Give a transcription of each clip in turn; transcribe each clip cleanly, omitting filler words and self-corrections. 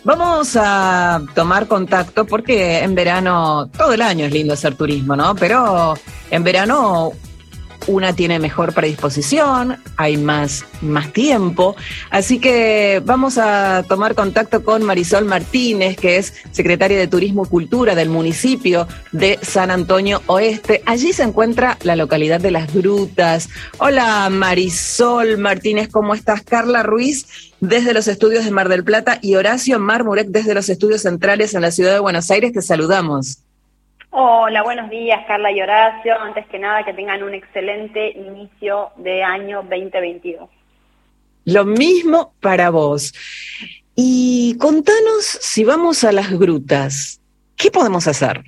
Vamos a tomar contacto porque en verano, todo el año es lindo hacer turismo, ¿no? Pero en verano una tiene mejor predisposición, hay más tiempo, así que vamos a tomar contacto con Marisol Martínez, que es secretaria de Turismo y Cultura del municipio de San Antonio Oeste. Allí se encuentra la localidad de Las Grutas. Hola Marisol Martínez, ¿cómo estás? Carla Ruiz desde los estudios de Mar del Plata y Horacio Marmurek desde los estudios centrales en la ciudad de Buenos Aires, te saludamos. Hola, buenos días Carla y Horacio. Antes que nada, que tengan un excelente inicio de año 2022. Lo mismo para vos. Y contanos, si vamos a Las Grutas, ¿qué podemos hacer?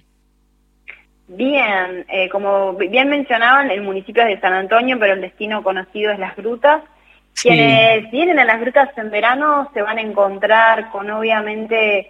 Bien, como bien mencionaban, el municipio es de San Antonio, pero el destino conocido es Las Grutas. Sí. Quienes vienen a Las Grutas en verano se van a encontrar con, obviamente,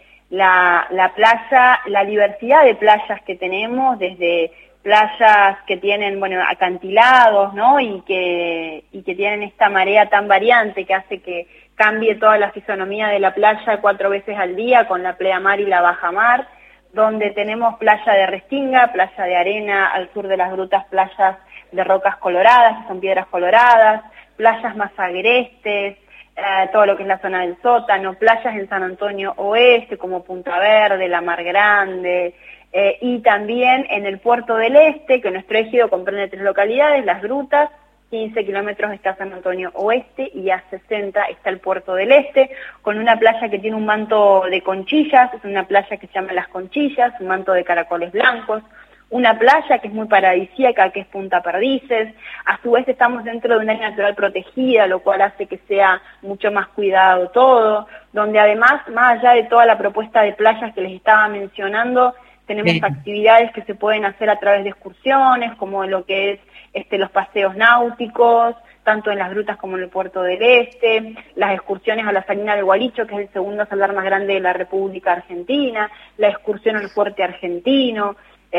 la playa, la diversidad de playas que tenemos, desde playas que tienen, bueno, acantilados, ¿no? Y que tienen esta marea tan variante que hace que cambie toda la fisonomía de la playa 4 veces al día, con la pleamar y la bajamar, donde tenemos playa de restinga, playa de arena, al sur de Las Grutas playas de rocas coloradas, que son piedras coloradas, playas más agrestes, todo lo que es la zona del sótano, playas en San Antonio Oeste como Punta Verde, La Mar Grande, y también en el Puerto del Este, que nuestro ejido comprende 3 localidades, Las Grutas, 15 kilómetros está San Antonio Oeste y a 60 está el Puerto del Este, con una playa que tiene un manto de conchillas, es una playa que se llama Las Conchillas, un manto de caracoles blancos, una playa que es muy paradisíaca, que es Punta Perdices. A su vez estamos dentro de un área natural protegida, lo cual hace que sea mucho más cuidado todo, donde además, más allá de toda la propuesta de playas que les estaba mencionando, tenemos actividades que se pueden hacer a través de excursiones, como lo que es los paseos náuticos, tanto en Las Grutas como en el Puerto del Este, las excursiones a la Salina del Gualicho, que es el segundo salar más grande de la República Argentina, la excursión al Fuerte Argentino,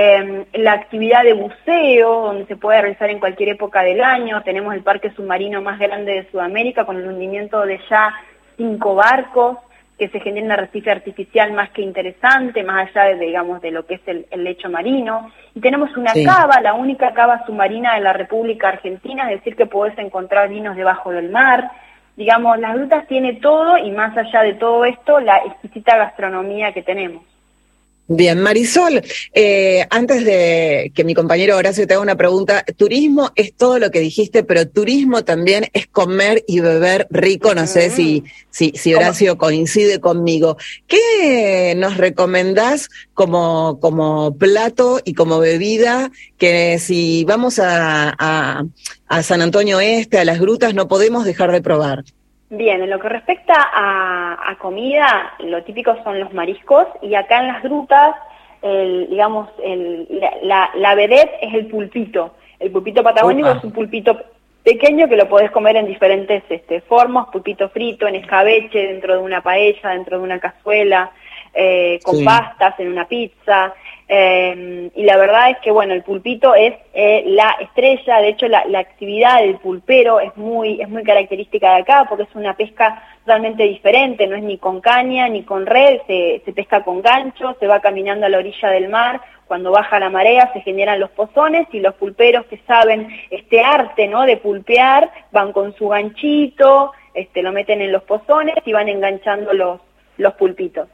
la actividad de buceo, donde se puede realizar en cualquier época del año. Tenemos el parque submarino más grande de Sudamérica, con el hundimiento de ya 5 barcos, que se genera un arrecife artificial más que interesante, más allá de, digamos, de lo que es el lecho marino. Y tenemos una cava, la única cava submarina de la República Argentina, es decir, que podés encontrar vinos debajo del mar. Digamos, Las Grutas tiene todo, y más allá de todo esto, la exquisita gastronomía que tenemos. Bien, Marisol, antes de que mi compañero Horacio te haga una pregunta, turismo es todo lo que dijiste, pero turismo también es comer y beber rico, no sé si Horacio coincide conmigo. ¿Qué nos recomendás como plato y como bebida que si vamos a San Antonio Este, a Las Grutas, no podemos dejar de probar? Bien, en lo que respecta a comida, lo típico son los mariscos, y acá en Las Grutas, la vedette es el pulpito. El pulpito patagónico es un pulpito pequeño que lo podés comer en diferentes formas, pulpito frito, en escabeche, dentro de una paella, dentro de una cazuela, con pastas, en una pizza. Y la verdad es que, bueno, el pulpito es la estrella. De hecho, la actividad del pulpero es muy característica de acá, porque es una pesca totalmente diferente, no es ni con caña ni con red, se pesca con gancho, se va caminando a la orilla del mar. Cuando baja la marea se generan los pozones, y los pulperos que saben este arte, ¿no?, de pulpear, van con su ganchito, lo meten en los pozones y van enganchando los pulpitos.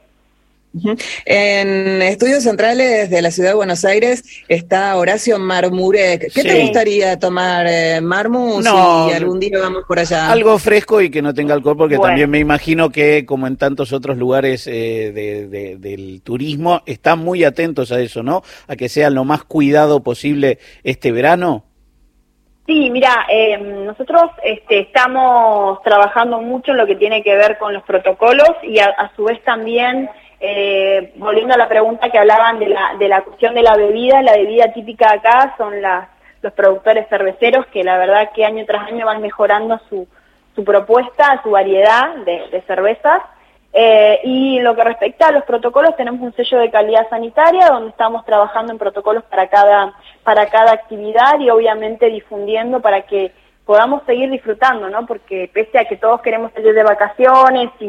En Estudios Centrales de la Ciudad de Buenos Aires está Horacio Marmurek. ¿Qué te gustaría tomar, Marmu, si algún día vamos por allá? Algo fresco y que no tenga alcohol, porque también me imagino que, como en tantos otros lugares del turismo, están muy atentos a eso, ¿no? A que sea lo más cuidado posible este verano. Sí, mira, nosotros estamos trabajando mucho en lo que tiene que ver con los protocolos, y a su vez también, volviendo a la pregunta que hablaban de la cuestión de la bebida típica acá son los productores cerveceros, que la verdad que año tras año van mejorando su propuesta, su variedad de cervezas. Y lo que respecta a los protocolos, tenemos un sello de calidad sanitaria donde estamos trabajando en protocolos para cada actividad, y obviamente difundiendo para que podamos seguir disfrutando, ¿no? Porque pese a que todos queremos salir de vacaciones y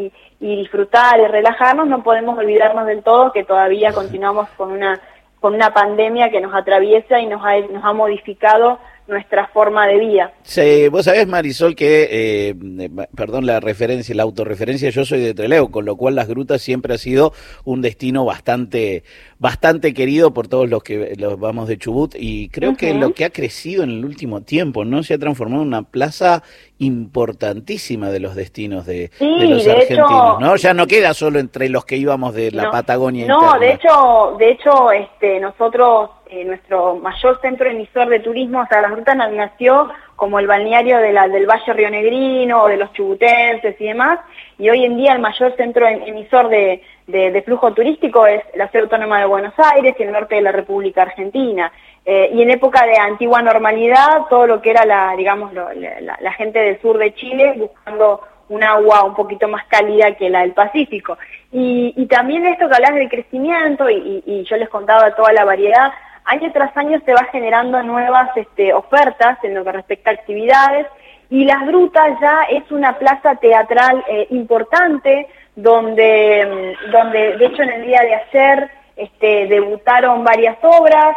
y disfrutar y relajarnos, no podemos olvidarnos del todo que todavía continuamos con una pandemia que nos atraviesa y nos ha modificado nuestra forma de vida. Sí, vos sabés, Marisol, que, perdón la autorreferencia, yo soy de Trelew, con lo cual las grutas siempre ha sido un destino bastante querido por todos los que vamos de Chubut, y creo que lo que ha crecido en el último tiempo, ¿no? Se ha transformado en una plaza importantísima de los destinos de los argentinos, hecho, ¿no? Ya no queda solo entre los que íbamos de la Patagonia interna. No, de hecho, nosotros, nuestro mayor centro emisor de turismo, o sea, las grutas nació como el balneario del Valle Rionegrino o de los chubutenses y demás, y hoy en día el mayor centro emisor de flujo turístico es la Ciudad Autónoma de Buenos Aires y el norte de la República Argentina. Y en época de antigua normalidad, todo lo que era la gente del sur de Chile buscando un agua un poquito más cálida que la del Pacífico. Y también esto que hablas del crecimiento, y yo les contaba toda la variedad, año tras año se va generando nuevas ofertas en lo que respecta a actividades, y Las Grutas ya es una plaza teatral importante, donde de hecho en el día de ayer debutaron varias obras.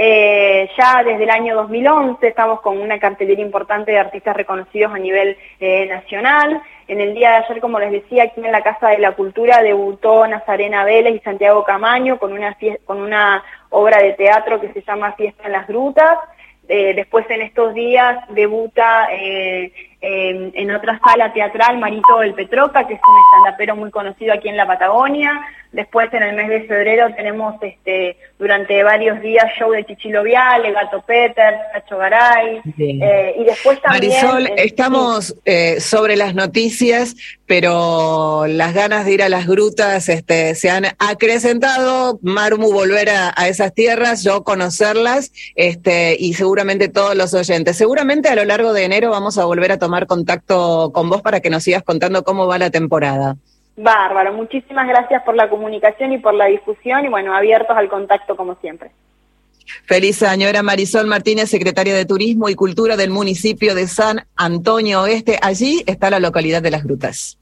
Ya desde el año 2011 estamos con una cartelera importante de artistas reconocidos a nivel nacional. En el día de ayer, como les decía, aquí en la Casa de la Cultura debutó Nazarena Vélez y Santiago Camaño con una obra de teatro que se llama Fiesta en las Grutas. Después en estos días debuta en otra sala teatral Marito del Petroca, que es un estandapero muy conocido aquí en la Patagonia. Después en el mes de febrero tenemos durante varios días show de Chichilo Viale, Gato Peter, Nacho Garay, y después también... Marisol, estamos sobre las noticias, pero las ganas de ir a las grutas se han acrecentado. Marmu, volver a esas tierras, yo conocerlas, y seguramente todos los oyentes. Seguramente a lo largo de enero vamos a volver a tomar contacto con vos para que nos sigas contando cómo va la temporada. Bárbaro, muchísimas gracias por la comunicación y por la difusión, y bueno, abiertos al contacto como siempre. Feliz año. Era Marisol Martínez, secretaria de Turismo y Cultura del municipio de San Antonio Oeste. Allí está la localidad de Las Grutas.